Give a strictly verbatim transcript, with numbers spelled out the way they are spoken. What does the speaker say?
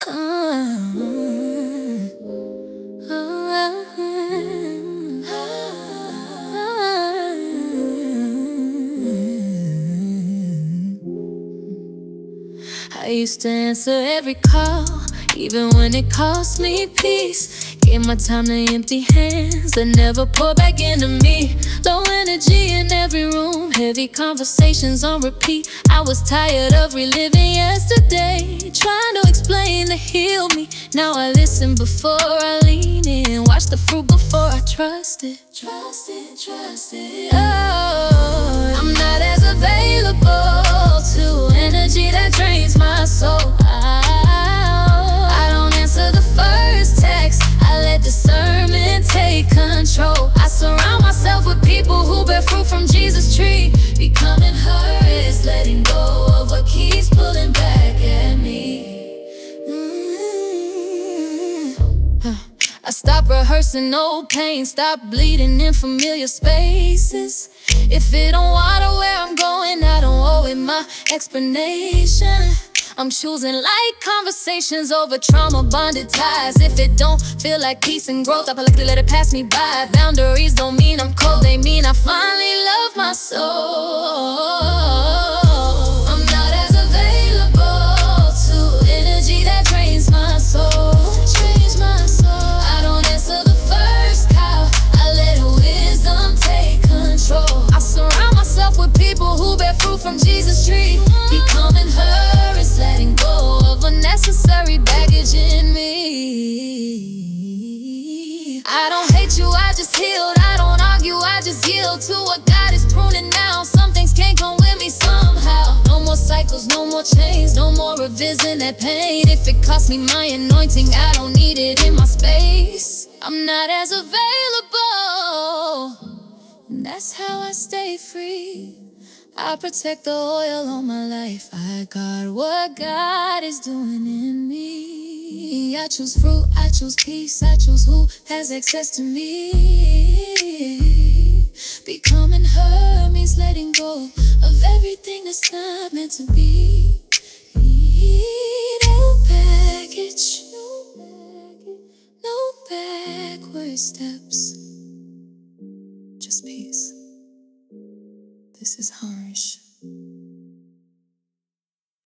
I used to answer every call, even when it cost me peace. Gave my time to empty hands that never poured back into me. Low energy in every room, heavy conversations on repeat. I was tired of reliving yesterday, trying to explain to heal me. Now I listen before I lean in, watch the fruit before I trust it. Trust it, trust it. Oh, I'm not as available to energy that drains my soul. I, I don't answer the first text, I let discernment take control. I surround myself with people who bear fruit from Jesus' tree. Becoming her is letting go of what keeps pulling back at me. mm-hmm. I stop rehearsing old pain, stop bleeding in familiar spaces. If it don't water where I'm going, I don't owe it my explanation. I'm choosing light conversations over trauma-bonded ties. If it don't feel like peace and growth, I politely let it pass me by. Boundaries don't mean I'm cold, they mean I finally love my soul. I'm not as available to energy that drains my soul. Drains my soul. I don't answer the first call, I let wisdom take control. I surround myself with people who bear fruit from Jesus' tree. Becoming her is letting go of unnecessary baggage in me. I don't hate you, I just healed. I don't argue, I just yield to what God is pruning now. Some things can't come with me somehow. No more cycles, no more chains, no more revising that pain. If it costs me my anointing, I don't need it in my space. I'm not as available, and that's how I stay free. I protect the oil on my life. I guard what God is doing in me. I choose fruit, I choose peace, I choose who has access to me. Becoming her means letting go of everything that's not meant to be. No baggage, no baggage, no backward steps.